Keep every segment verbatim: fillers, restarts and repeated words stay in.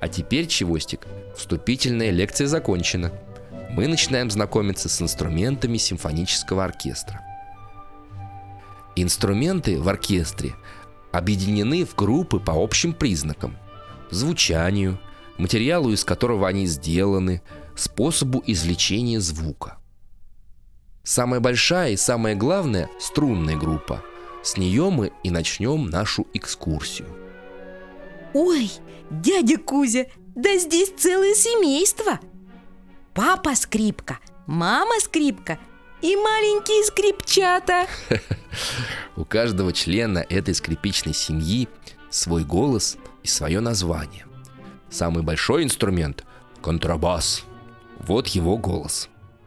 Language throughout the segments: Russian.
А теперь, Чевостик, вступительная лекция закончена. Мы начинаем знакомиться с инструментами симфонического оркестра. Инструменты в оркестре объединены в группы по общим признакам: звучанию, материалу, из которого они сделаны, способу извлечения звука. Самая большая и самая главная – струнная группа. С нее мы и начнем нашу экскурсию. Ой, дядя Кузя, да здесь целое семейство. Папа скрипка, мама скрипка и маленькие скрипчата. У каждого члена этой скрипичной семьи свой голос и свое название. Самый большой инструмент – контрабас. Вот его голос.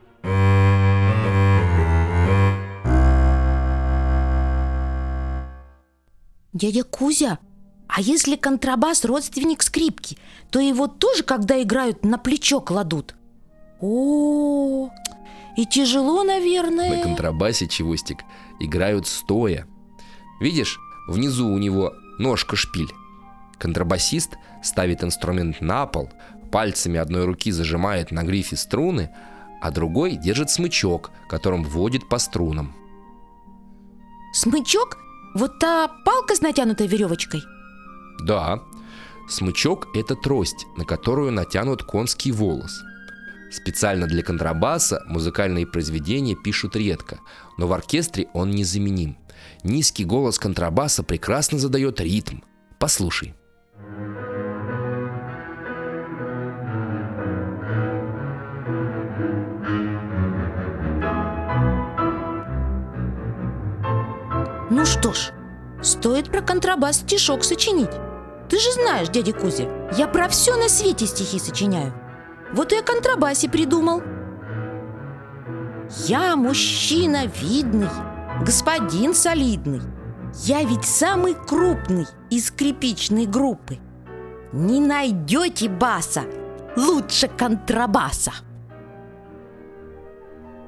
Дядя Кузя, а если контрабас родственник скрипки, то его тоже, когда играют, на плечо кладут? О, и тяжело, наверное. На контрабасе, Чевостик, играют стоя. Видишь, внизу у него ножка-шпиль. Контрабасист ставит инструмент на пол, пальцами одной руки зажимает на грифе струны, а другой держит смычок, которым вводит по струнам. Смычок? Вот та палка с натянутой веревочкой? Да, смычок – это трость, на которую натянут конский волос. Специально для контрабаса музыкальные произведения пишут редко, но в оркестре он незаменим. Низкий голос контрабаса прекрасно задает ритм. Послушай. Ну что ж, стоит про контрабас стишок сочинить. Ты же знаешь, дядя Кузя, я про все на свете стихи сочиняю. Вот и о контрабасе придумал. Я мужчина видный, господин солидный. Я ведь самый крупный из скрипичной группы. Не найдете баса лучше контрабаса.